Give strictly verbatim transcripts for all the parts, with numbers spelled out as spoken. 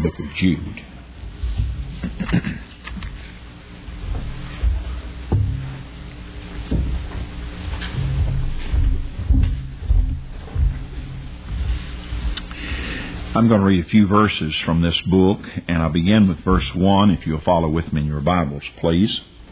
book of Jude. I'm going to read a few verses from this book, and I'll begin with verse one, if you'll follow with me in your Bibles, please.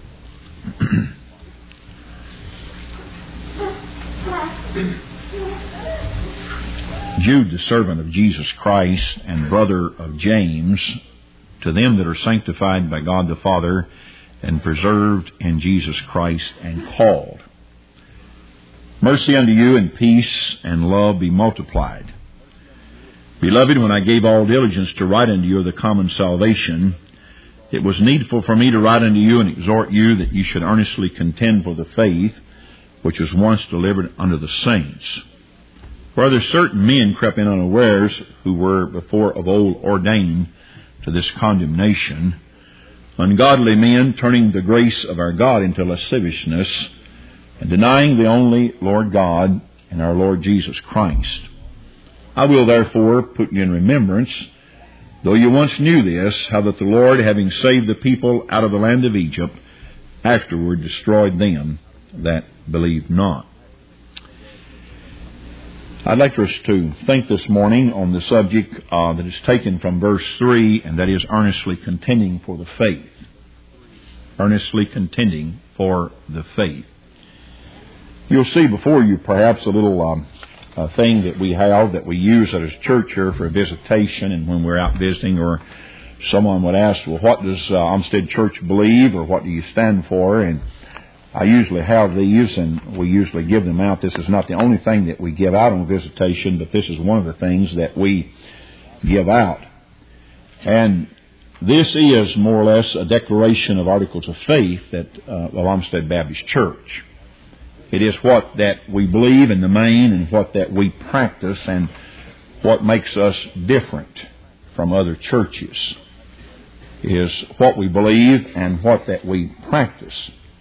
Jude, the servant of Jesus Christ and brother of James, to them that are sanctified by God the Father and preserved in Jesus Christ and called. Mercy unto you and peace and love be multiplied. Beloved, when I gave all diligence to write unto you of the common salvation, it was needful for me to write unto you and exhort you that you should earnestly contend for the faith which was once delivered unto the saints. For other certain men crept in unawares, who were before of old ordained to this condemnation, ungodly men, turning the grace of our God into lasciviousness, and denying the only Lord God and our Lord Jesus Christ. I will therefore put you in remembrance, though you once knew this, how that the Lord, having saved the people out of the land of Egypt, afterward destroyed them that believed not. I'd like for us to think this morning on the subject uh, that is taken from verse three, and that is earnestly contending for the faith. Earnestly contending for the faith. You'll see before you perhaps a little um, a thing that we have that we use at a church here for a visitation, and when we're out visiting, or someone would ask, well, what does uh, Olmsted Church believe, or what do you stand for? And I usually have these, and we usually give them out. This is not the only thing that we give out on visitation, but this is one of the things that we give out. And this is more or less a declaration of articles of faith that uh, of Olmsted Baptist Church. It is what that we believe in the main, and what that we practice, and what makes us different from other churches is what we believe and what that we practice.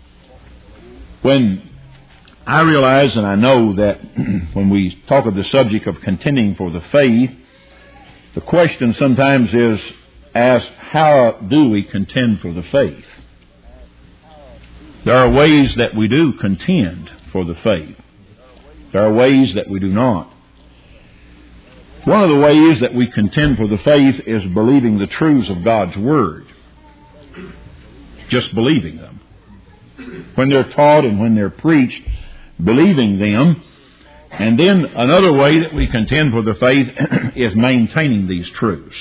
When I realize and I know that when we talk of the subject of contending for the faith, the question sometimes is asked, how do we contend for the faith? There are ways that we do contend for the faith. There are ways that we do not. One of the ways that we contend for the faith is believing the truths of God's Word. Just believing them. When they're taught and when they're preached, believing them. And then another way that we contend for the faith is maintaining these truths.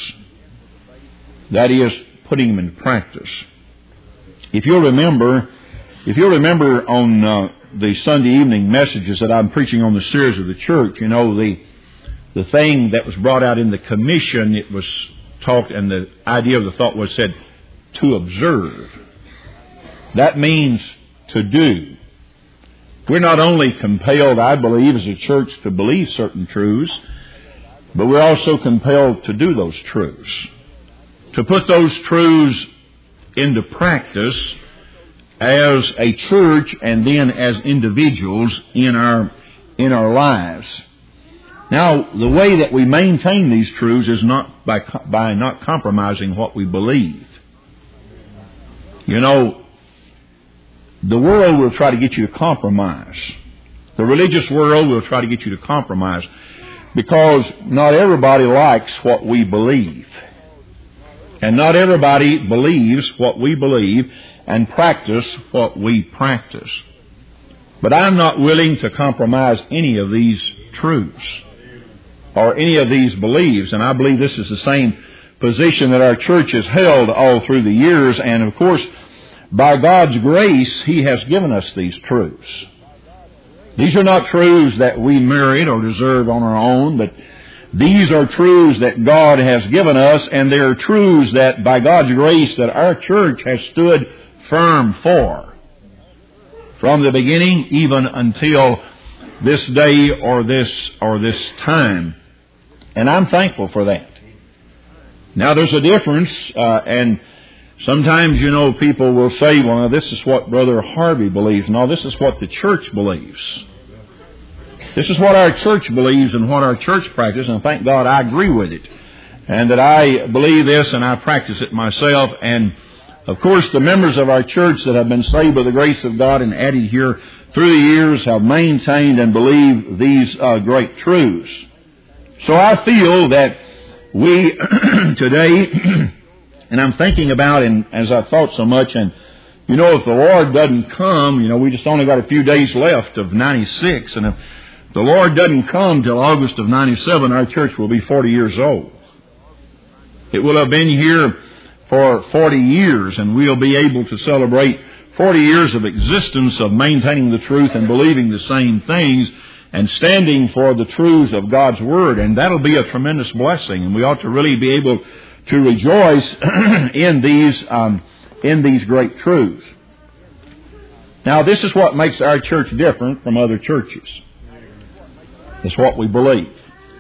That is, putting them into practice. If you'll remember, if you'll remember on uh, the Sunday evening messages that I'm preaching on the series of the church, you know, the the thing that was brought out in the commission, it was talked, and the idea of the thought was said, to observe. That means to do. We're not only compelled, I believe, as a church to believe certain truths, but we're also compelled to do those truths. To put those truths into practice as a church and then as individuals in our in our lives. Now, the way that we maintain these truths is not by by not compromising what we believe. You know, the world will try to get you to compromise. The religious world will try to get you to compromise because not everybody likes what we believe. And not everybody believes what we believe and practice what we practice. But I'm not willing to compromise any of these truths or any of these beliefs. And I believe this is the same position that our church has held all through the years. And of course, by God's grace, He has given us these truths. These are not truths that we merit or deserve on our own, but these are truths that God has given us, and they are truths that, by God's grace, that our church has stood firm for. From the beginning, even until this day or this or this time. And I'm thankful for that. Now, there's a difference, uh, and sometimes, you know, people will say, well, this is what Brother Harvey believes. No, this is what the church believes. This is what our church believes and what our church practices, and thank God I agree with it. and that I believe this and I practice it myself. And of course, the members of our church that have been saved by the grace of God and added here through the years have maintained and believed these uh, great truths. So I feel that we today, and I'm thinking about, and as I thought so much, and you know, if the Lord doesn't come, you know, we just only got a few days left of ninety-six, and if the Lord doesn't come till August of ninety-seven, our church will be forty years old. It will have been here for forty years, and we'll be able to celebrate forty years of existence of maintaining the truth and believing the same things and standing for the truths of God's Word. And that'll be a tremendous blessing, and we ought to really be able to rejoice in these um, in these great truths. Now, this is what makes our church different from other churches. It's what we believe.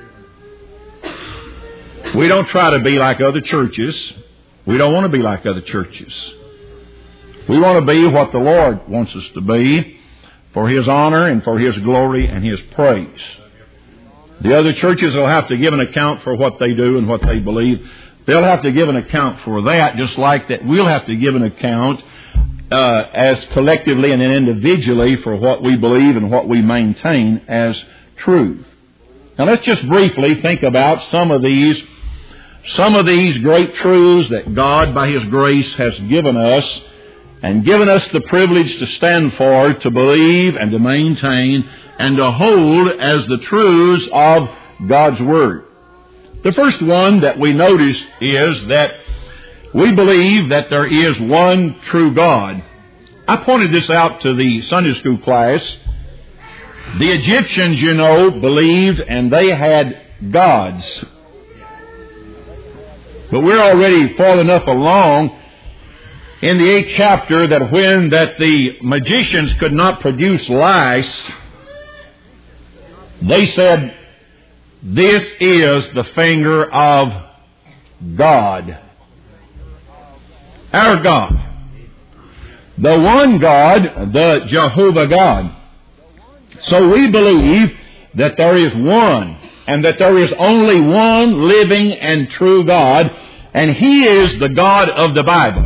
We don't try to be like other churches. We don't want to be like other churches. We want to be what the Lord wants us to be, for His honor and for His glory and His praise. The other churches will have to give an account for what they do and what they believe. They'll have to give an account for that, just like that we'll have to give an account uh, as collectively and individually for what we believe and what we maintain as truth. Now let's just briefly think about some of these some of these great truths that God by His grace has given us and given us the privilege to stand for, to believe and to maintain and to hold as the truths of God's Word. The first one that we notice is that we believe that there is one true God. I pointed this out to the Sunday school class. The Egyptians, you know, believed and they had gods. But we're already far enough along in the eighth chapter that when that the magicians could not produce lice, they said, "This is the finger of God." Our God. The one God, the Jehovah God. So we believe that there is one, and that there is only one living and true God, and He is the God of the Bible.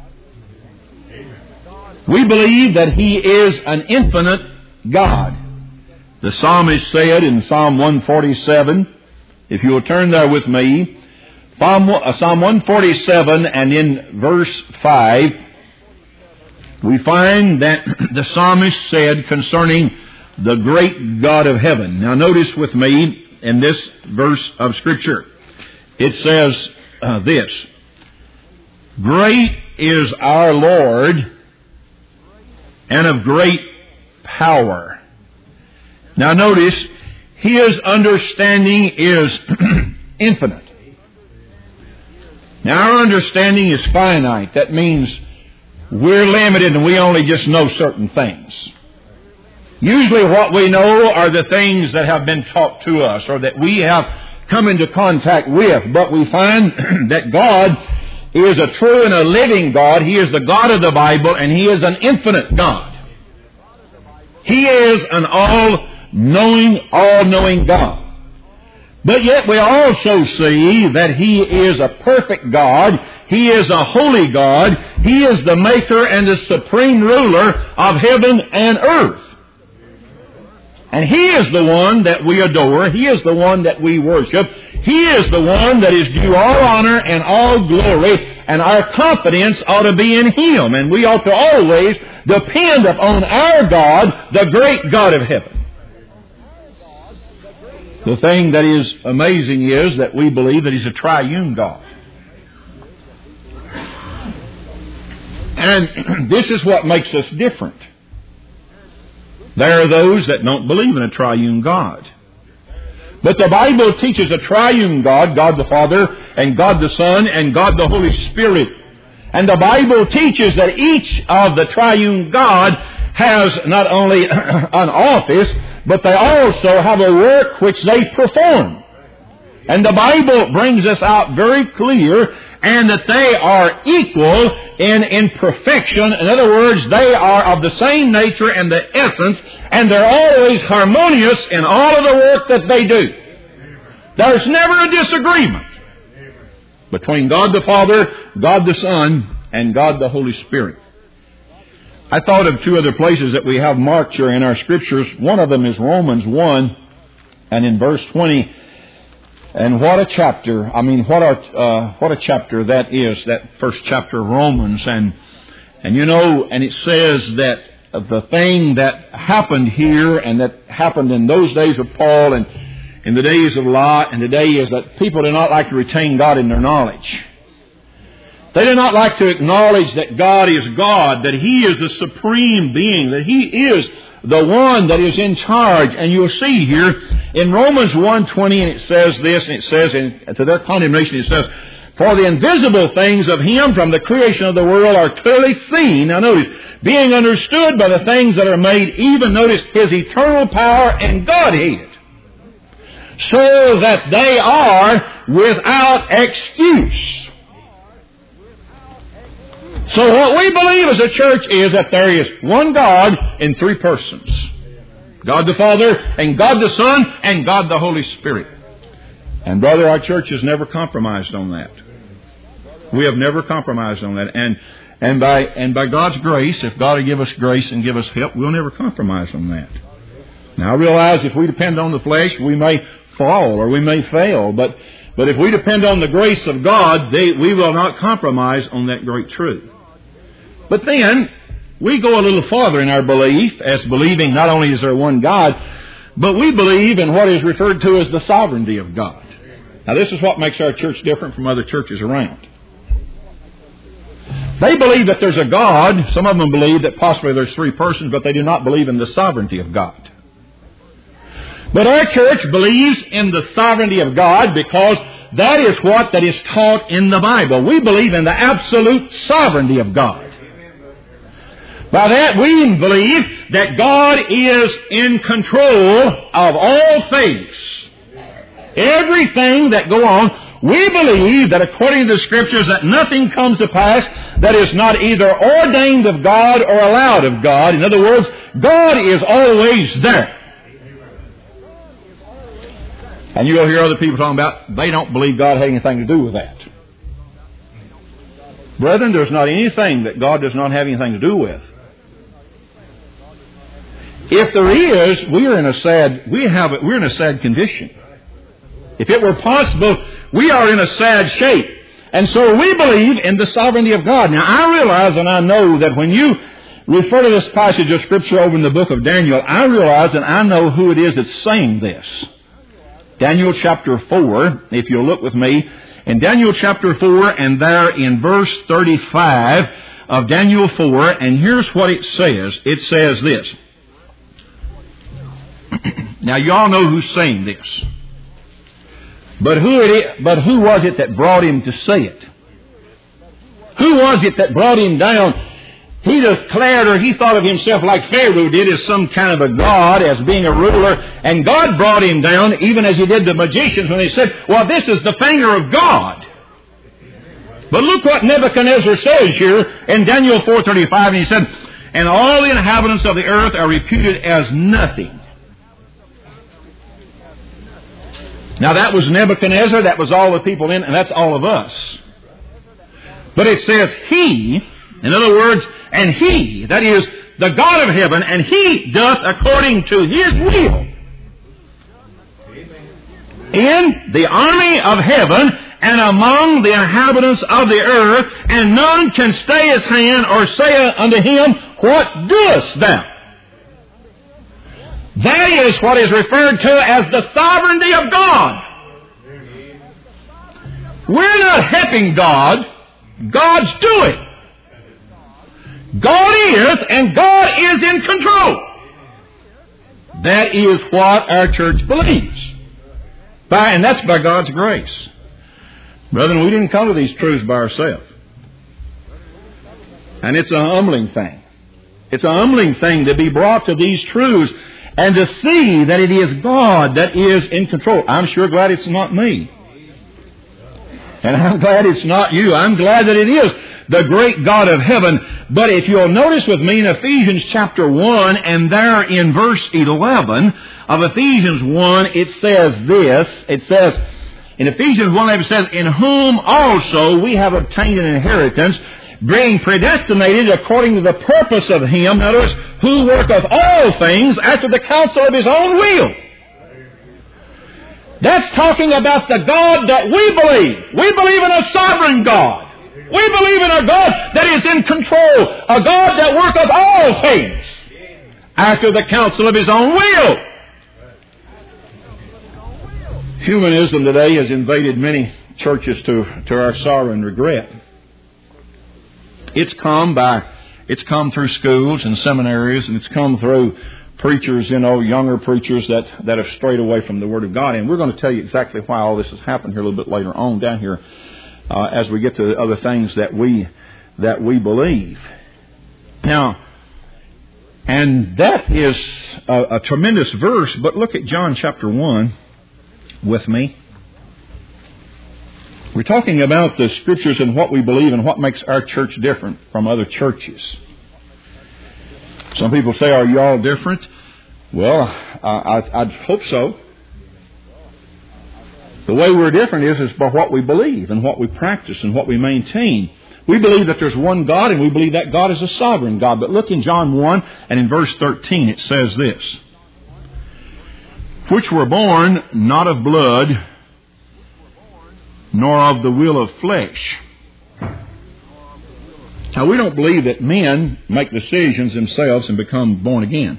We believe that He is an infinite God. The psalmist said in Psalm one forty-seven, if you will turn there with me, Psalm one forty-seven and in verse five, we find that the psalmist said concerning the great God of heaven. Now notice with me in this verse of Scripture, it says uh, this, "Great is our Lord and of great power." Now notice, His understanding is infinite. Now our understanding is finite. That means we're limited and we only just know certain things. Usually what we know are the things that have been taught to us or that we have come into contact with. But we find that God is a true and a living God. He is the God of the Bible, and He is an infinite God. He is an all-knowing, all-knowing God. But yet we also see that He is a perfect God. He is a holy God. He is the maker and the supreme ruler of heaven and earth. And He is the one that we adore. He is the one that we worship. He is the one that is due all honor and all glory, and our confidence ought to be in Him. And we ought to always depend upon our God, the great God of heaven. The thing that is amazing is that we believe that He's a triune God. And this is what makes us different. There are those that don't believe in a triune God. But the Bible teaches a triune God, God the Father, and God the Son, and God the Holy Spirit. And the Bible teaches that each of the triune God has not only an office, but they also have a work which they perform. And the Bible brings us out very clear, and that they are equal in, in perfection. In other words, they are of the same nature and the essence, and they're always harmonious in all of the work that they do. There's never a disagreement. between God the Father, God the Son, and God the Holy Spirit. I thought of two other places that we have marked here in our Scriptures. One of them is Romans one, and in verse twenty. And what a chapter! I mean, what a uh, what a chapter that is, that first chapter of Romans. And and you know, and it says that the thing that happened here and that happened in those days of Paul and in the days of Lot and today is that people do not like to retain God in their knowledge. They do not like to acknowledge that God is God, that He is the supreme being, that He is the one that is in charge. And you'll see here in Romans one twenty, and it says this, and it says, and to their condemnation it says, for the invisible things of Him from the creation of the world are clearly seen. Now notice, being understood by the things that are made, even notice His eternal power and Godhead, so that they are without excuse. So what we believe as a church is that there is one God in three persons. God the Father, and God the Son, and God the Holy Spirit. And brother, our church has never compromised on that. We have never compromised on that. And and by and by God's grace, if God will give us grace and give us help, we'll never compromise on that. Now I realize if we depend on the flesh, we may fall or we may fail. But but if we depend on the grace of God, they, we will not compromise on that great truth. But then, we go a little farther in our belief, as believing not only is there one God, but we believe in what is referred to as the sovereignty of God. Now this is what makes our church different from other churches around. They believe that there's a God. Some of them believe that possibly there's three persons, but they do not believe in the sovereignty of God. But our church believes in the sovereignty of God because that is what that is taught in the Bible. We believe in the absolute sovereignty of God. By that we believe that God is in control of all things. Everything that go on, we believe that according to the Scriptures that nothing comes to pass that is not either ordained of God or allowed of God. In other words, God is always there. And you'll hear other people talking about they don't believe God had anything to do with that. Brethren, there's not anything that God does not have anything to do with. If there is, we are in a sad, we have, we're in a sad condition. If it were possible, we are in a sad shape. And so we believe in the sovereignty of God. Now I realize and I know that when you refer to this passage of Scripture over in the book of Daniel, I realize and I know who it is that's saying this. Daniel chapter four, if you'll look with me, in Daniel chapter four and there in verse thirty-five of Daniel four, and here's what it says. It says this. Now you all know who's saying this. But who it is, but who was it that brought him to say it? Who was it that brought him down? He declared, or he thought of himself like Pharaoh did, as some kind of a god, as being a ruler. And God brought him down, even as He did the magicians when they said, well, this is the finger of God. But look what Nebuchadnezzar says here in Daniel four thirty-five. And he said, and all the inhabitants of the earth are reputed as nothing. Now that was Nebuchadnezzar, that was all the people in, and that's all of us. But it says He, in other words, and He, that is the God of heaven, and He doth according to His will in the army of heaven and among the inhabitants of the earth, and none can stay His hand or say unto Him, what doest thou? That is what is referred to as the sovereignty of God. We're not helping God. God's doing. God is, and God is in control. That is what our church believes. By, and that's by God's grace. Brethren, we didn't come to these truths by ourselves. And it's a humbling thing. It's a humbling thing to be brought to these truths and to see that it is God that is in control. I'm sure glad it's not me. And I'm glad it's not you. I'm glad that it is the great God of heaven. But if you'll notice with me in Ephesians chapter one, and there in verse eleven of Ephesians one, it says this. It says, In Ephesians one eleven it says, in whom also we have obtained an inheritance, being predestinated according to the purpose of Him, notice, who worketh all things after the counsel of His own will. That's talking about the God that we believe. We believe in a sovereign God. We believe in a God that is in control, a God that worketh all things after the counsel of His own will. Humanism today has invaded many churches to, to our sorrow and regret. It's come by, it's come through schools and seminaries, and it's come through preachers, you know, younger preachers that, that have strayed away from the Word of God. And we're going to tell you exactly why all this has happened here a little bit later on down here uh, as we get to the other things that we, that we believe. Now, and that is a, a tremendous verse, but look at John chapter one with me. We're talking about the Scriptures and what we believe and what makes our church different from other churches. Some people say, are you all different? Well, uh, I, I'd hope so. The way we're different is, is by what we believe and what we practice and what we maintain. We believe that there's one God, and we believe that God is a sovereign God. But look in John one and in verse thirteen it says this. Which were born not of blood, nor of the will of flesh. Now, we don't believe that men make decisions themselves and become born again.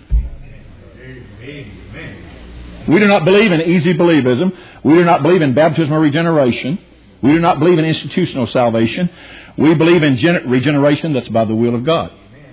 We do not believe in easy believism. We do not believe in baptismal regeneration. We do not believe in institutional salvation. We believe in gen- regeneration that's by the will of God.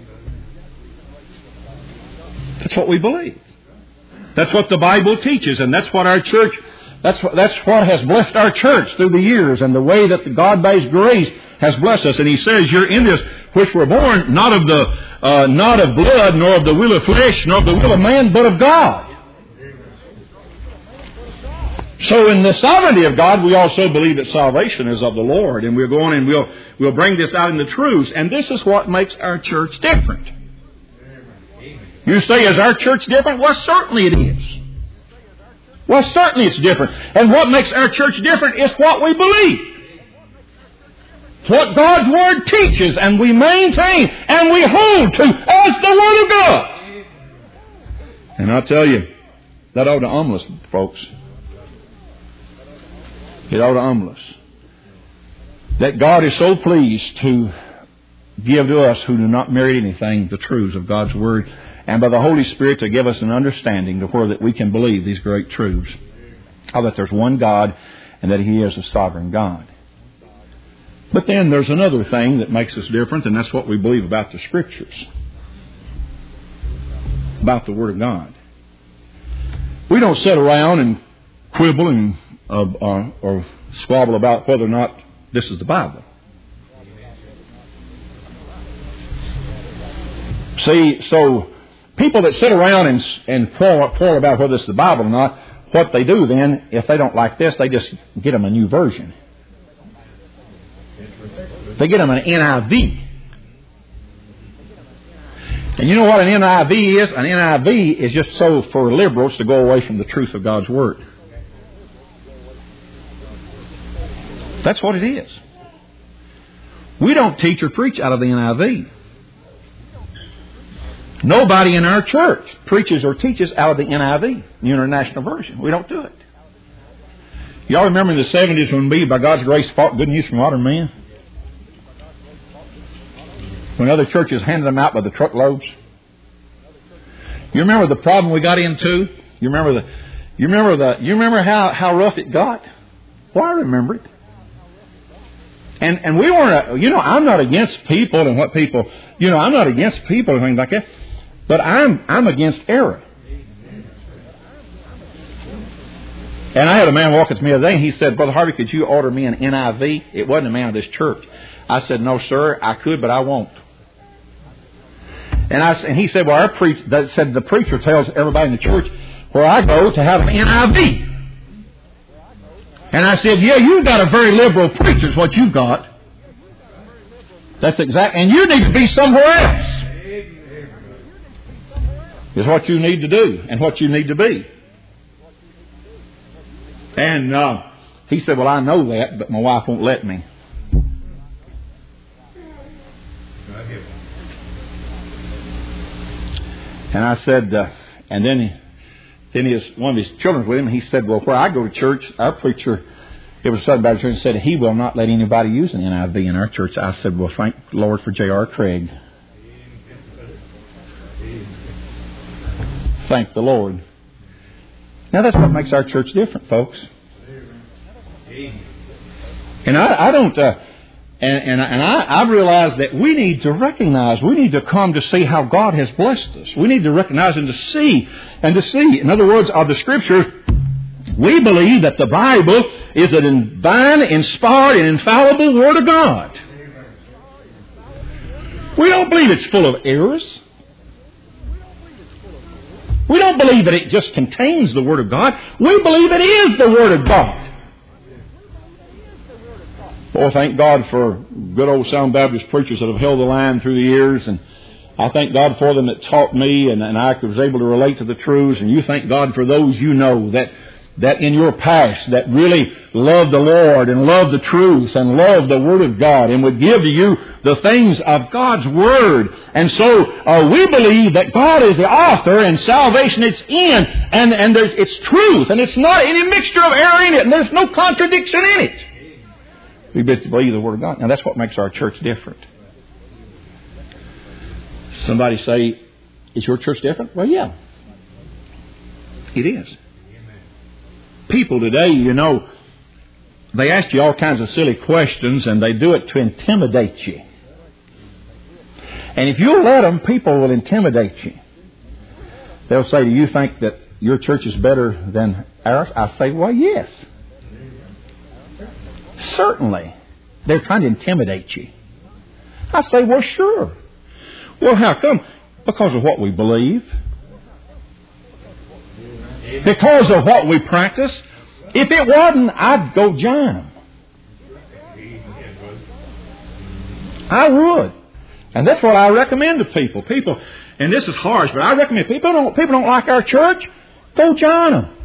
That's what we believe. That's what the Bible teaches, and that's what our church, that's what, that's what has blessed our church through the years, and the way that the God by His grace has blessed us. And He says, you're in this, which were born not of the, uh, not of blood, nor of the will of flesh, nor of the will of man, but of God. So in the sovereignty of God, we also believe that salvation is of the Lord. And we'll go on and we'll, we'll bring this out in the truths. And this is what makes our church different. You say, is our church different? Well, certainly it is. Well, certainly it's different. And what makes our church different is what we believe. It's what God's Word teaches, and we maintain, and we hold to as the Word of God. And I tell you, that ought to humble us, folks. It ought to humble us. That God is so pleased to give to us who do not merit anything the truths of God's Word, and by the Holy Spirit to give us an understanding to where that we can believe these great truths. How that there's one God and that He is a sovereign God. But then there's another thing that makes us different, and that's what we believe about the Scriptures. About the Word of God. We don't sit around and quibble and uh, uh, or squabble about whether or not this is the Bible. See, so people that sit around and, and quarrel, quarrel about whether it's the Bible or not, what they do then, if they don't like this, they just get them a new version. They get them an N I V. And you know what an N I V is? An N I V is just so for liberals to go away from the truth of God's Word. That's what it is. We don't teach or preach out of the N I V. Nobody in our church preaches or teaches out of the N I V, the International Version. We don't do it. Y'all remember in the seventies when we, by God's grace, fought good news from modern man? When other churches handed them out by the truckloads? You remember the problem we got into? You remember the, you remember the, you remember how, how rough it got? Well, I remember it. And, and we weren't, you know, I'm not against people and what people, you know, I'm not against people and things like that. But I'm, I'm against error. And I had a man walk up to me the other day and he said, Brother Harvey, could you order me an N I V? It wasn't a man of this church. I said, no, sir, I could, but I won't. And I and he said, well, our preach, that said the preacher tells everybody in the church where I go to have an N I V. And I said, yeah, you've got a very liberal preacher is what you've got. That's exact, and you need to be somewhere else. Is what you need to do and what you need to be. And uh, He said, well, I know that, but my wife won't let me. And I said, uh, and then, he, then his, one of his children was with him. He said, well, where I go to church, our preacher, it was a Southern Baptist church, and said he will not let anybody use an N I V in our church. I said, well, thank the Lord for J R Craig. Thank the Lord. Now that's what makes our church different, folks. And I, I don't, uh, and, and, and I, I realize that we need to recognize, we need to come to see how God has blessed us. We need to recognize and to see, and to see. In other words, of the Scripture, we believe that the Bible is a divine, inspired, and infallible Word of God. We don't believe it's full of errors. We don't believe that it just contains the Word of God. We believe it is the Word of God. Oh, thank God for good old Southern Baptist preachers that have held the line through the years. And I thank God for them that taught me, and, and I was able to relate to the truths. And you thank God for those you know that that in your past that really loved the Lord and loved the truth and loved the Word of God and would give to you the things of God's Word. And so uh, we believe that God is the author and salvation it's in, and, and there's, it's truth, and it's not any mixture of error in it, and there's no contradiction in it. We believe the Word of God. Now that's what makes our church different. Somebody say, is your church different? Well, yeah. It is. People today, you know, they ask you all kinds of silly questions, and they do it to intimidate you. And if you'll let them, people will intimidate you. They'll say, do you think that your church is better than ours? I say, well, yes. Certainly. They're trying to intimidate you. I say, well, sure. Well, how come? Because of what we believe. Because of what we practice. If it wasn't, I'd go join them. I would. And that's what I recommend to people. People, and this is harsh, but I recommend people don't people don't like our church, go join them.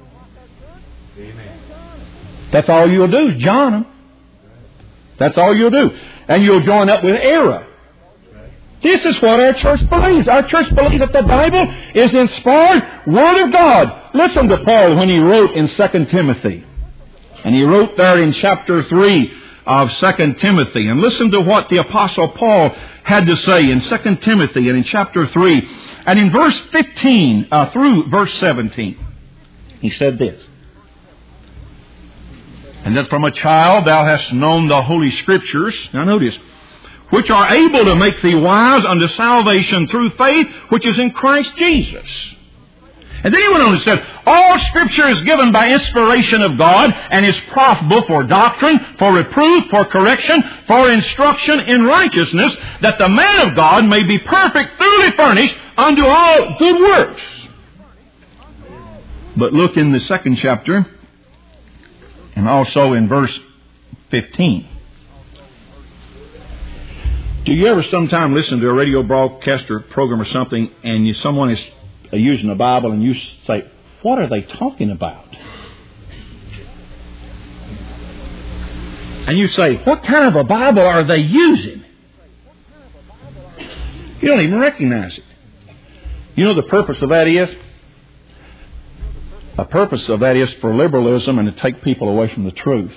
That's all you'll do is join them. That's all you'll do. And you'll join up with error. This is what our church believes. Our church believes that the Bible is the inspired Word of God. Listen to Paul when he wrote in Second Timothy. And he wrote there in chapter three of Second Timothy. And listen to what the Apostle Paul had to say in Second Timothy and in chapter three. And in verse fifteen uh, through verse seventeen. He said this. And that from a child thou hast known the Holy Scriptures. Now notice. Which are able to make thee wise unto salvation through faith, which is in Christ Jesus. And then he went on and said, all Scripture is given by inspiration of God, and is profitable for doctrine, for reproof, for correction, for instruction in righteousness, that the man of God may be perfect, thoroughly furnished unto all good works. But look in the second chapter, and also in verse fifteen. Do you ever sometime listen to a radio broadcast or program or something, and you, someone is using the Bible, and you say, what are they talking about? And you say, what kind of a Bible are they using? You don't even recognize it. You know the purpose of that is? The purpose of that is for liberalism and to take people away from the truth.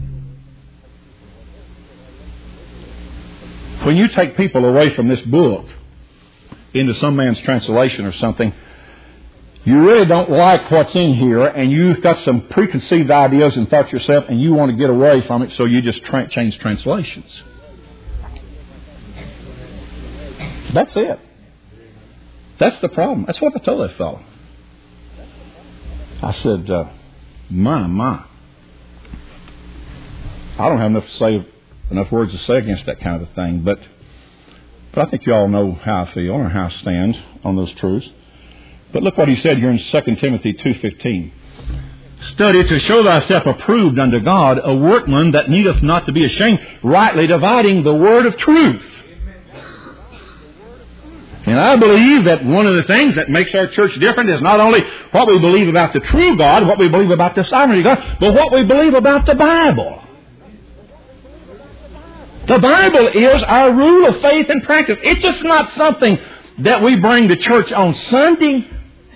When you take people away from this book into some man's translation or something, you really don't like what's in here, and you've got some preconceived ideas and thoughts yourself, and you want to get away from it, so you just tra- change translations. That's it. That's the problem. That's what I told that fellow. I said, uh, my, my. I don't have enough to say enough words to say against that kind of a thing, but but I think you all know how I feel or how I stand on those truths. But look what he said here in Second Timothy two fifteen. Study to show thyself approved unto God, a workman that needeth not to be ashamed, rightly dividing the word of truth. And I believe that one of the things that makes our church different is not only what we believe about the true God, what we believe about the sovereignty of God, but what we believe about the Bible. The Bible is our rule of faith and practice. It's just not something that we bring to church on Sunday.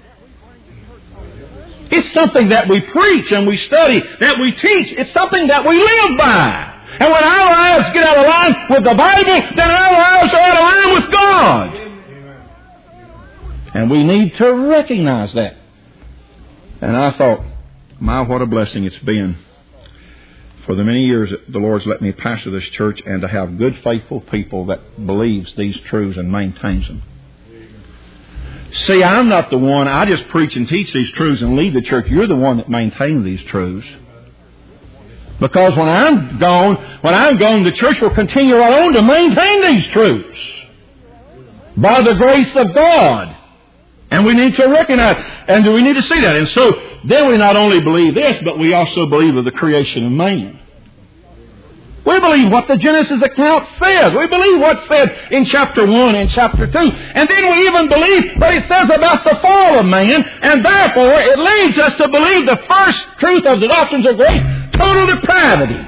It's something that we preach and we study, that we teach. It's something that we live by. And when our lives get out of line with the Bible, then our lives are out of line with God. And we need to recognize that. And I thought, my, what a blessing it's been for the many years that the Lord's let me pastor this church and to have good, faithful people that believes these truths and maintains them. See, I'm not the one, I just preach and teach these truths and lead the church. You're the one that maintains these truths. Because when I'm gone, when I'm gone, the church will continue right on to maintain these truths. By the grace of God. And we need to recognize, and we need to see that. And so, then we not only believe this, but we also believe of the creation of man. We believe what the Genesis account says. We believe what's said in chapter one and chapter two. And then we even believe what it says about the fall of man. And therefore, it leads us to believe the first truth of the doctrines of grace, total depravity.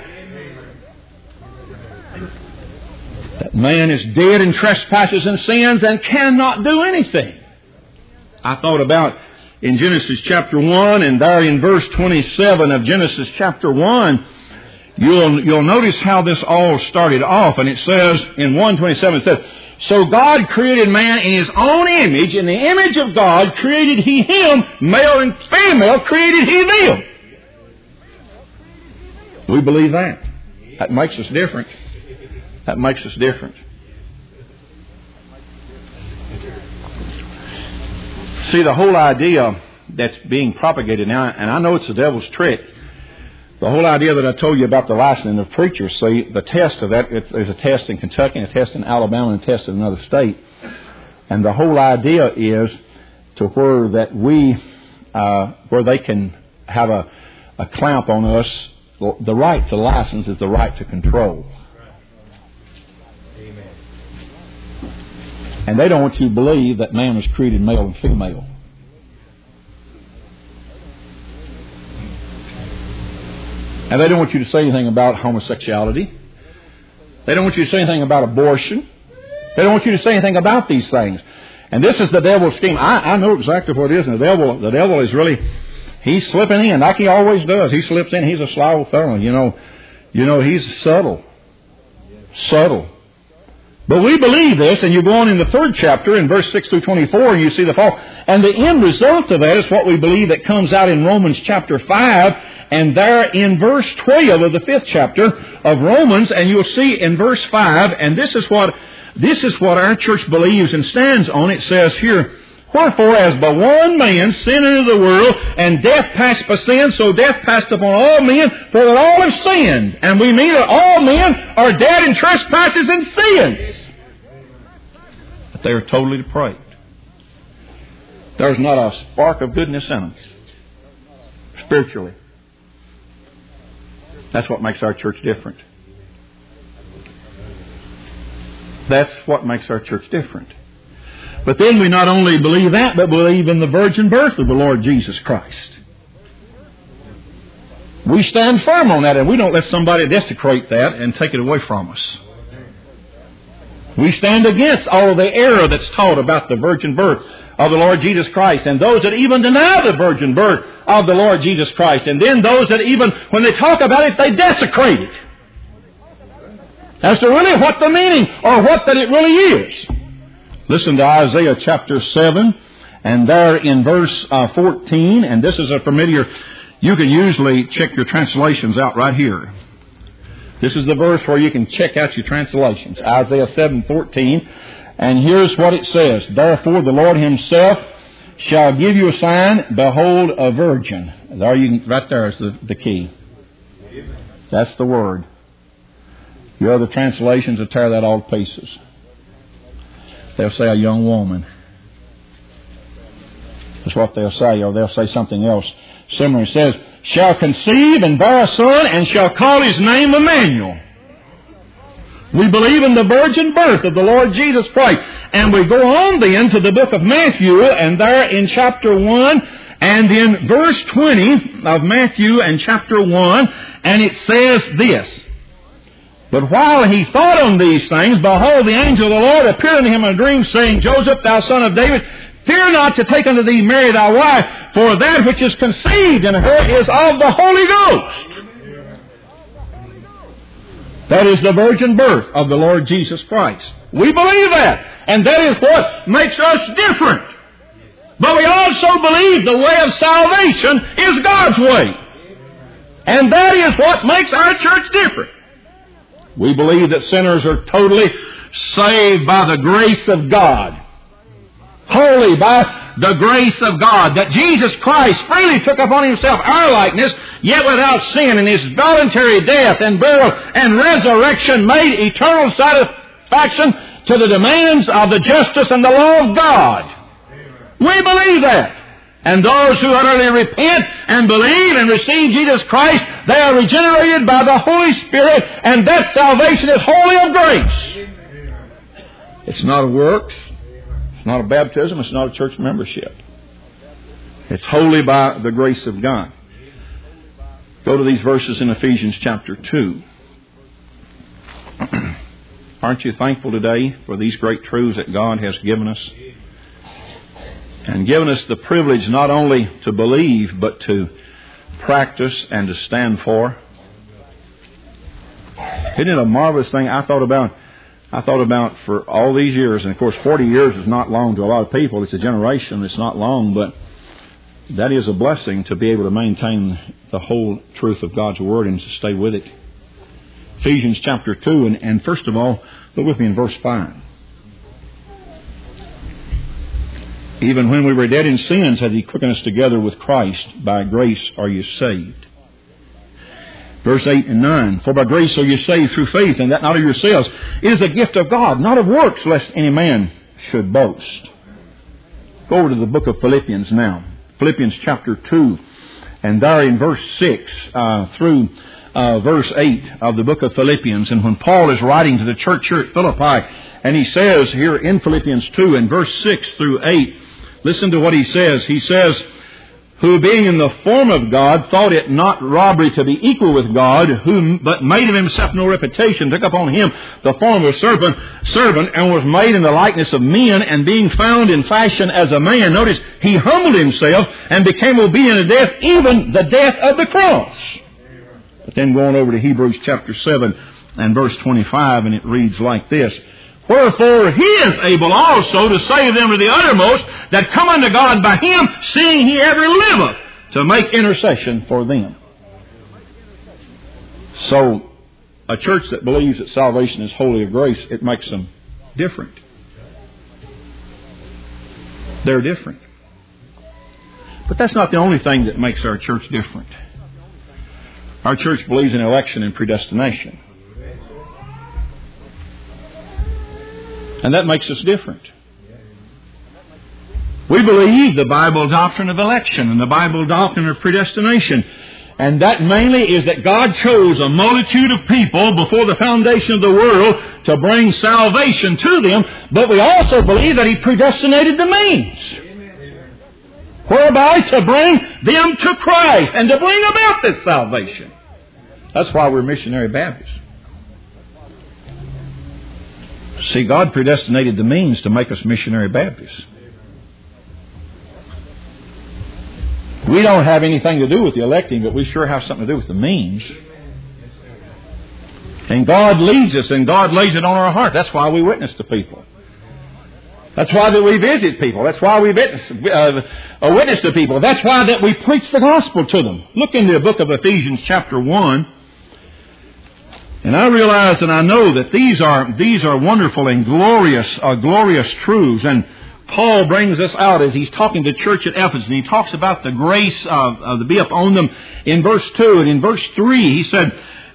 That man is dead in trespasses and sins and cannot do anything. I thought about in Genesis chapter one, and there in verse twenty-seven of Genesis chapter one, you'll, you'll notice how this all started off. And it says in one twenty-seven, it says, so God created man in His own image. In the image of God created He him, male and female created He them. We believe that. That makes us different. That makes us different. See, the whole idea that's being propagated now, and I know it's the devil's trick, the whole idea that I told you about the licensing of preachers, see, the test of that, there's a test in Kentucky, and a test in Alabama, and a test in another state. And the whole idea is to where that we, uh, where they can have a, a clamp on us. The right to license is the right to control. And they don't want you to believe that man was created male and female. And they don't want you to say anything about homosexuality. They don't want you to say anything about abortion. They don't want you to say anything about these things. And this is the devil's scheme. I, I know exactly what it is. And the devil, the devil is really, he's slipping in like he always does. He slips in. He's a sly old fellow. You know, you know, he's subtle. Subtle. But we believe this, and you go on in the third chapter, in verse six through twenty-four, and you see the fall. And the end result of that is what we believe that comes out in Romans chapter five, and there in verse twelve of the fifth chapter of Romans, and you'll see in verse five, and this is what this is what our church believes and stands on. It says here, wherefore, as by one man sin into the world, and death passed by sin, so death passed upon all men, for that all have sinned. And we mean that all men are dead in trespasses and sins. But they are totally depraved. There's not a spark of goodness in them. Spiritually. That's what makes our church different. That's what makes our church different. But then we not only believe that, but believe in the virgin birth of the Lord Jesus Christ. We stand firm on that, and we don't let somebody desecrate that and take it away from us. We stand against all of the error that's taught about the virgin birth of the Lord Jesus Christ, and those that even deny the virgin birth of the Lord Jesus Christ, and then those that even, when they talk about it, they desecrate it as to really what the meaning or what that it really is. Listen to Isaiah chapter seven, and there in verse uh, fourteen, and this is a familiar, you can usually check your translations out right here. This is the verse where you can check out your translations. Isaiah seven fourteen, and here's what it says. Therefore the Lord Himself shall give you a sign, behold a virgin. There you can, right there is the, the key. That's the word. Your other translations will tear that all to pieces. They'll say a young woman. That's what they'll say, or they'll say something else similar. It says, shall conceive and bear a son, and shall call his name Emmanuel. We believe in the virgin birth of the Lord Jesus Christ. And we go on then to the book of Matthew, and there in chapter one, and in verse twenty of Matthew and chapter one, and it says this: But while he thought on these things, behold, the angel of the Lord appeared unto him in a dream, saying, Joseph, thou son of David, fear not to take unto thee Mary thy wife, for that which is conceived in her is of the Holy Ghost. That is the virgin birth of the Lord Jesus Christ. We believe that. And that is what makes us different. But we also believe the way of salvation is God's way. And that is what makes our church different. We believe that sinners are totally saved by the grace of God. Wholly by the grace of God. That Jesus Christ freely took upon Himself our likeness, yet without sin, and His voluntary death and burial and resurrection made eternal satisfaction to the demands of the justice and the law of God. We believe that. And those who utterly repent and believe and receive Jesus Christ, they are regenerated by the Holy Spirit, and that salvation is wholly of grace. It's not of works. It's not a baptism. It's not a church membership. It's wholly by the grace of God. Go to these verses in Ephesians chapter two. Aren't you thankful today for these great truths that God has given us? And given us the privilege not only to believe, but to practice and to stand for. Isn't it a marvelous thing? I thought about I thought about for all these years, and of course forty years is not long to a lot of people. It's a generation. It's not long, but that is a blessing to be able to maintain the whole truth of God's Word and to stay with it. Ephesians chapter two, and, and first of all, look with me in verse five. Even when we were dead in sins, hath He quickened us together with Christ. By grace are you saved. Verse eight and nine. For by grace are you saved through faith, and that not of yourselves. It is a gift of God, not of works, lest any man should boast. Go over to the book of Philippians now. Philippians chapter two. And there in verse six uh, through uh, verse eight of the book of Philippians. And when Paul is writing to the church here at Philippi, and he says here in Philippians two in verse six through eight, listen to what he says. He says, who being in the form of God, thought it not robbery to be equal with God, who but made of himself no reputation, took upon him the form of a servant, servant, and was made in the likeness of men, and being found in fashion as a man. Notice, he humbled himself and became obedient to death, even the death of the cross. But then going over to Hebrews chapter seven and verse twenty-five, and it reads like this. Wherefore He is able also to save them to the uttermost that come unto God by Him, seeing He ever liveth to make intercession for them. So, a church that believes that salvation is wholly of grace, it makes them different. They're different. But that's not the only thing that makes our church different. Our church believes in election and predestination. And that makes us different. We believe the Bible doctrine of election and the Bible doctrine of predestination. And that mainly is that God chose a multitude of people before the foundation of the world to bring salvation to them. But we also believe that He predestinated the means whereby to bring them to Christ and to bring about this salvation. That's why we're missionary Baptists. See, God predestinated the means to make us missionary Baptists. We don't have anything to do with the electing, but we sure have something to do with the means. And God leads us, and God lays it on our heart. That's why we witness to people. That's why that we visit people. That's why we witness, uh, witness to people. That's why that we preach the gospel to them. Look in the book of Ephesians chapter one. And I realize and I know that these are these are wonderful and glorious, uh, glorious truths. And Paul brings us out as he's talking to the church at Ephesus, and he talks about the grace of, of the be upon them in verse two. And in verse three he said,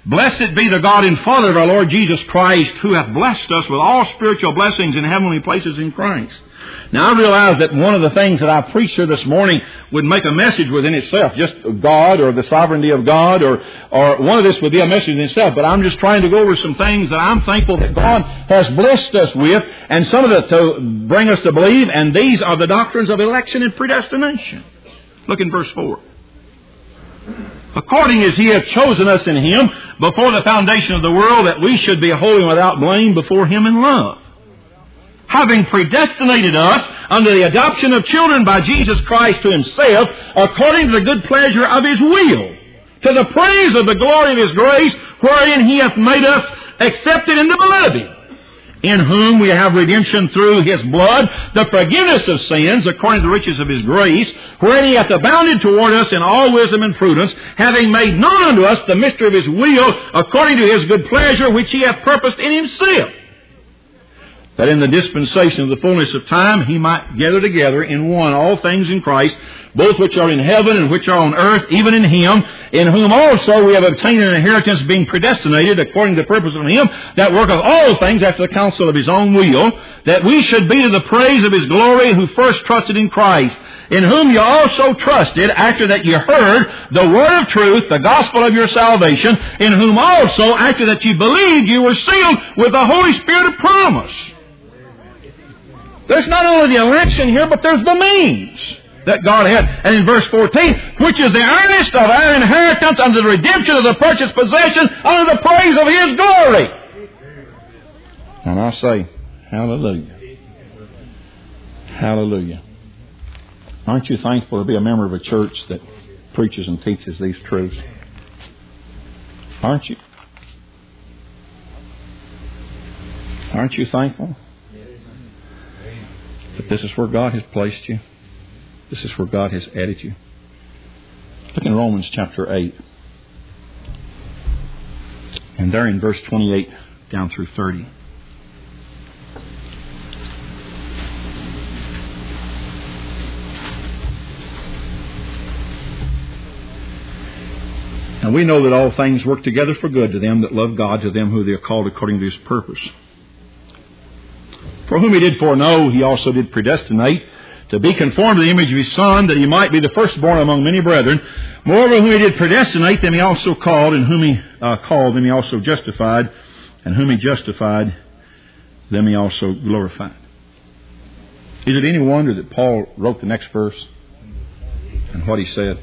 Blessed be the God and Father of our Lord Jesus Christ, who hath blessed us with all spiritual blessings in heavenly places in Christ. Now, I realize that one of the things that I preached here this morning would make a message within itself, just God or the sovereignty of God, or, or one of this would be a message in itself, but I'm just trying to go over some things that I'm thankful that God has blessed us with, and some of it to bring us to believe, and these are the doctrines of election and predestination. Look in verse four. According as He hath chosen us in Him before the foundation of the world, that we should be holy and without blame before Him in love, having predestinated us unto the adoption of children by Jesus Christ to Himself, according to the good pleasure of His will, to the praise of the glory of His grace, wherein He hath made us accepted in the Beloved, in whom we have redemption through His blood, the forgiveness of sins, according to the riches of His grace, wherein He hath abounded toward us in all wisdom and prudence, having made known unto us the mystery of His will, according to His good pleasure, which He hath purposed in Himself, that in the dispensation of the fullness of time He might gather together in one all things in Christ, both which are in heaven and which are on earth, even in Him, in whom also we have obtained an inheritance, being predestinated according to the purpose of Him that worketh all things after the counsel of His own will, that we should be to the praise of His glory, who first trusted in Christ, in whom you also trusted, after that you heard the word of truth, the gospel of your salvation, in whom also, after that you believed, you were sealed with the Holy Spirit of promise. There's not only the election here, but there's the means that God had. And in verse fourteen, which is the earnest of our inheritance unto the redemption of the purchased possession, unto the praise of His glory. And I say, hallelujah. Hallelujah. Aren't you thankful to be a member of a church that preaches and teaches these truths? Aren't you? Aren't you thankful that this is where God has placed you? This is where God has added you. Look in Romans chapter eight. And there in verse twenty-eight down through thirty. And we know that all things work together for good to them that love God, to them who they are called according to His purpose. For whom He did foreknow, He also did predestinate, to be conformed to the image of His Son, that He might be the firstborn among many brethren. Moreover, whom He did predestinate, them He also called, and whom He uh, called, them He also justified, and whom He justified, them He also glorified. Is it any wonder that Paul wrote the next verse and what he said?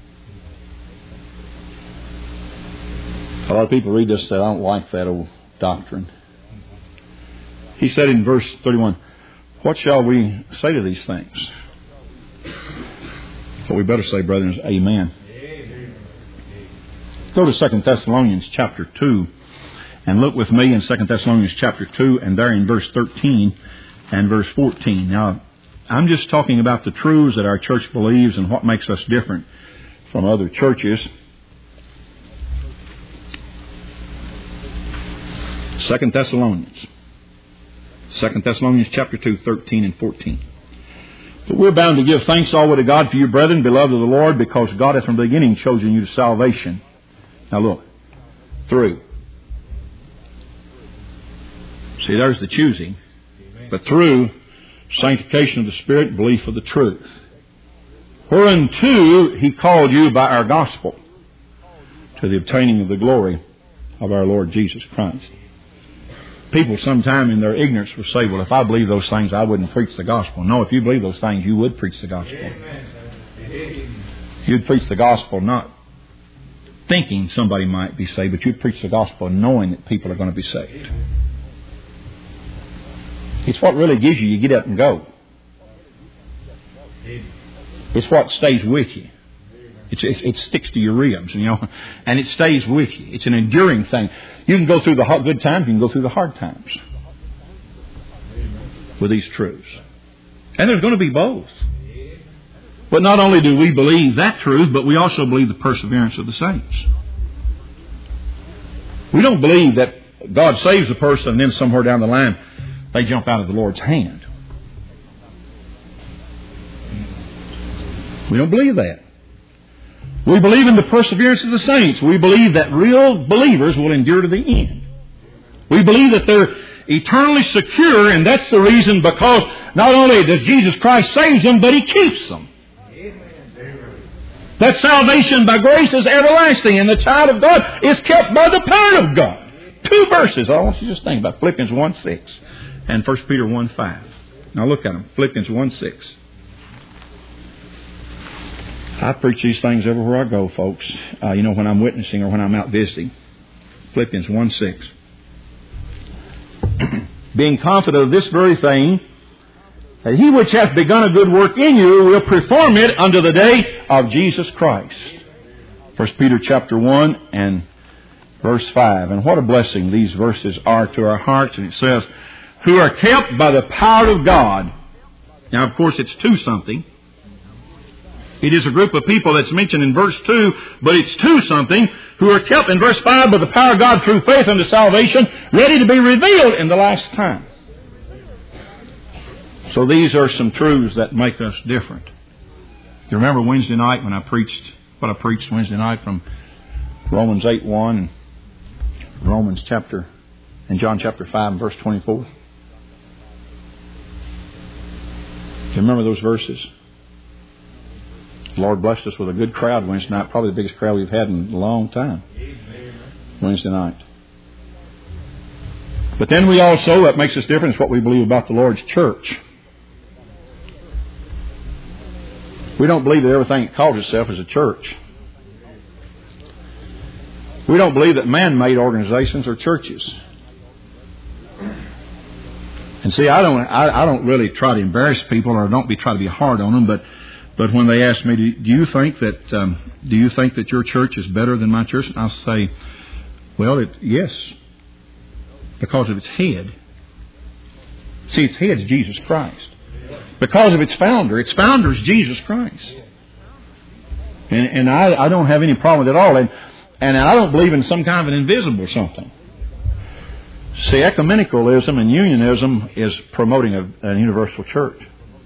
A lot of people read this and say, I don't like that old doctrine. He said in verse thirty-one, what shall we say to these things? What we better say, brethren, is amen. Go to Second Thessalonians chapter two and look with me in Second Thessalonians chapter two, and there in verse thirteen and verse fourteen. Now, I'm just talking about the truths that our church believes and what makes us different from other churches. Second Thessalonians. Second Thessalonians chapter two, thirteen and fourteen. But we're bound to give thanks always to God for you, brethren, beloved of the Lord, because God hath from the beginning chosen you to salvation. Now look, through. See, there's the choosing. But through sanctification of the Spirit, belief of the truth. Whereunto He called you by our gospel, to the obtaining of the glory of our Lord Jesus Christ. People sometime in their ignorance will say, well, if I believe those things, I wouldn't preach the gospel. No, if you believe those things, you would preach the gospel. You'd preach the gospel not thinking somebody might be saved, but you'd preach the gospel knowing that people are going to be saved. It's what really gives you, you get up and go. It's what stays with you. It's, it's, it sticks to your ribs, you know, and it stays with you. It's an enduring thing. You can go through the hard, good times, you can go through the hard times with these truths. And there's going to be both. But not only do we believe that truth, but we also believe the perseverance of the saints. We don't believe that God saves a person and then somewhere down the line they jump out of the Lord's hand. We don't believe that. We believe in the perseverance of the saints. We believe that real believers will endure to the end. We believe that they're eternally secure, and that's the reason, because not only does Jesus Christ save them, but He keeps them. That salvation by grace is everlasting, and the child of God is kept by the power of God. Two verses I want you to just think about. Philippians one six and First Peter one five. Now look at them. Philippians one six. I preach these things everywhere I go, folks. Uh, you know, when I'm witnessing or when I'm out visiting. Philippians one six. Being confident of this very thing, that He which hath begun a good work in you will perform it unto the day of Jesus Christ. First Peter chapter one and verse five. And what a blessing these verses are to our hearts. And it says, who are kept by the power of God. Now, of course, it's to something. It is a group of people that's mentioned in verse two, but it's to something, who are kept in verse five by the power of God through faith unto salvation, ready to be revealed in the last time. So these are some truths that make us different. You remember Wednesday night when I preached, what I preached Wednesday night from Romans eight one, and Romans chapter, and John chapter five and verse twenty-four? Do you remember those verses? The Lord blessed us with a good crowd Wednesday night, probably the biggest crowd we've had in a long time. Wednesday night. But then we also, what makes us different is what we believe about the Lord's church. We don't believe that everything it calls itself is a church. We don't believe that man-made organizations are churches. And see, I don't, I, I don't really try to embarrass people, or don't be try to be hard on them. But, but when they ask me, do, do you think that, um, do you think that your church is better than my church? I'll say, well, it, yes, because of its head. See, its head is Jesus Christ. Because of its founder, its founder is Jesus Christ. And, and I, I don't have any problem with it at all. And, and I don't believe in some kind of an invisible something. See, ecumenicalism and unionism is promoting a, an universal church.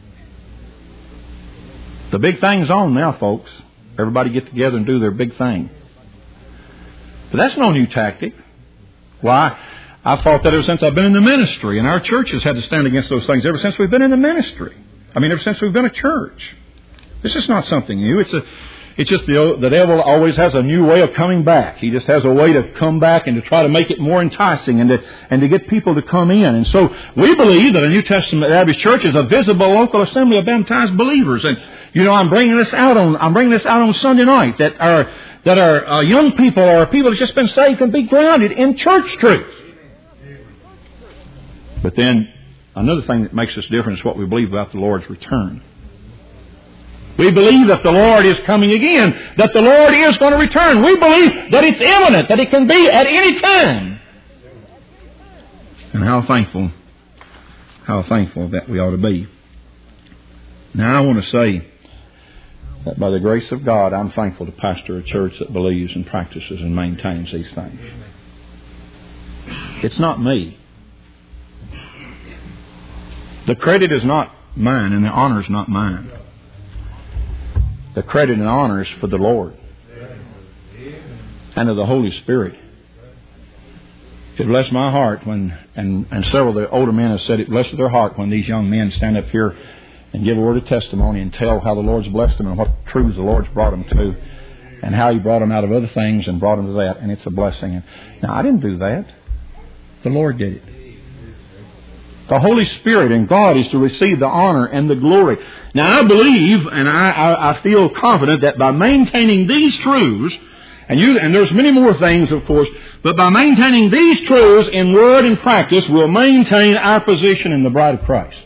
The big thing's on now, folks. Everybody get together and do their big thing. But that's no new tactic. Why? I thought that ever since I've been in the ministry, and our church has had to stand against those things ever since we've been in the ministry. I mean, ever since we've been a church. This is not something new. It's a, it's just the, the devil always has a new way of coming back. He just has a way to come back and to try to make it more enticing and to, and to get people to come in. And so we believe that a New Testament Baptist church is a visible local assembly of baptized believers. And, you know, I'm bringing this out on, I'm bringing this out on Sunday night, that our, that our uh, young people or people that's just been saved can be grounded in church truth. But then another thing that makes us different is what we believe about the Lord's return. We believe that the Lord is coming again, that the Lord is going to return. We believe that it's imminent, that it can be at any time. And how thankful, how thankful that we ought to be. Now I want to say that by the grace of God, I'm thankful to pastor a church that believes and practices and maintains these things. It's not me. The credit is not mine, and the honor is not mine. The credit and honor is for the Lord and of the Holy Spirit. It blessed my heart when, and, and several of the older men have said it blessed their heart when these young men stand up here and give a word of testimony and tell how the Lord's blessed them and what truths the Lord's brought them to, and how He brought them out of other things and brought them to that, and it's a blessing. Now, I didn't do that. The Lord did it. The Holy Spirit and God is to receive the honor and the glory. Now, I believe and I, I, I feel confident that by maintaining these truths, and, you, and there's many more things, of course, but by maintaining these truths in word and practice, we'll maintain our position in the bride of Christ.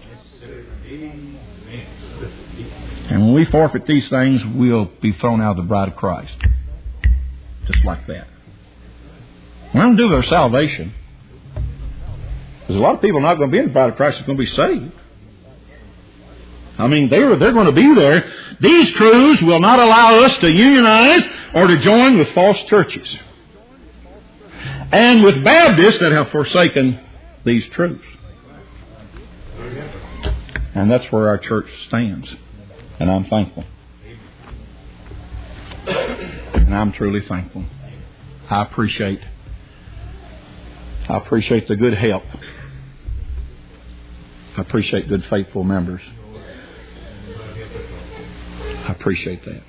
And when we forfeit these things, we'll be thrown out of the bride of Christ. Just like that. We don't do their salvation. There's a lot of people not going to be in the bride of Christ that's going to be saved. I mean, they're, they're going to be there. These truths will not allow us to unionize or to join with false churches. And with Baptists that have forsaken these truths. And that's where our church stands. And I'm thankful. And I'm truly thankful. I appreciate, I appreciate the good help. I appreciate good, faithful members. I appreciate that.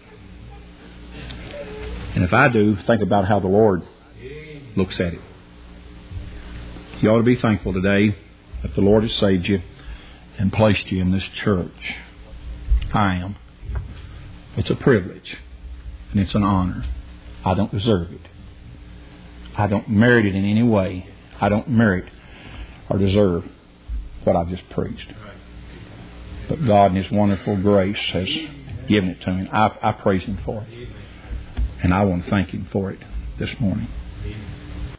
And if I do, think about how the Lord looks at it. You ought to be thankful today that the Lord has saved you and placed you in this church. I am. It's a privilege and it's an honor. I don't deserve it. I don't merit it in any way. I don't merit or deserve what I've just preached. But God in His wonderful grace has given it to me. I, I praise Him for it. And I want to thank Him for it this morning.